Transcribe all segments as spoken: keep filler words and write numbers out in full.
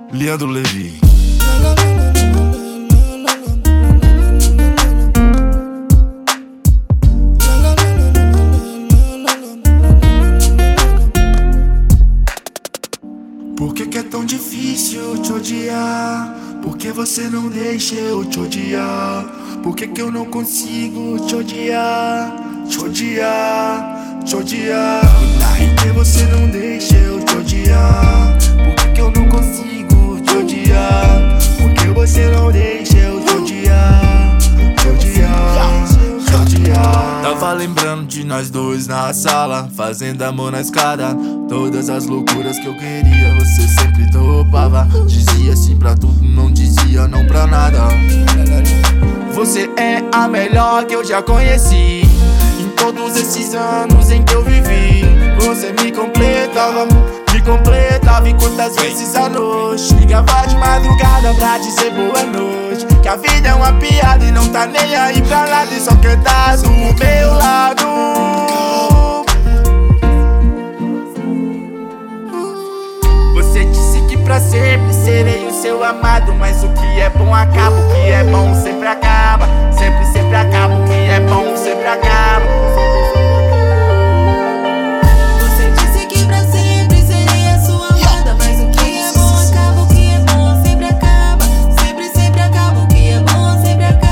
Leandro Levi. Por que que é tão difícil te odiar? Por que você não deixa eu te odiar? Por que que eu não consigo te odiar? Te odiar, te odiar. Por que você não deixa eu te odiar? Por que que eu não consigo te odiar? Por que você não deixa eu te odiar? Te odiar, te odiar. Tava lembrando de nós dois na sala, fazendo amor na escada. Todas as loucuras que eu queria, você sempre topava. Dizia sim pra tudo, não dizia não pra nada. Você é a melhor que eu já conheci. Em todos esses anos em que eu vivi, você me completava, me completava. E quantas vezes à noite ligava de madrugada pra dizer boa noite. Que a vida é uma piada e não tá nem aí pra nada, e só quer tá do meu lado. Você disse que pra sempre serei o seu amado, mas o que é bom acaba, o que é bom sempre acaba. Sempre, sempre acaba, o que é bom sempre acaba. Você disse que pra sempre serei a sua amada, mas o que é bom acaba, o que é bom sempre acaba. Sempre, sempre acaba, o que é bom sempre acaba.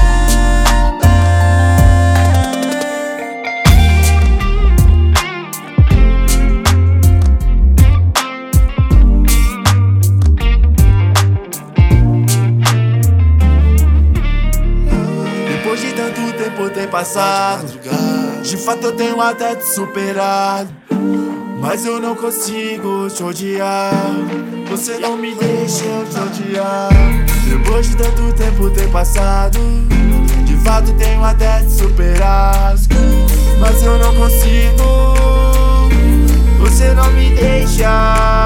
Depois de tanto tempo ter passado, de fato eu tenho até te superado, mas eu não consigo te odiar. Você não me deixa eu te odiar. Depois de tanto tempo ter passado, de fato tenho até te superado, mas eu não consigo. Você não me deixa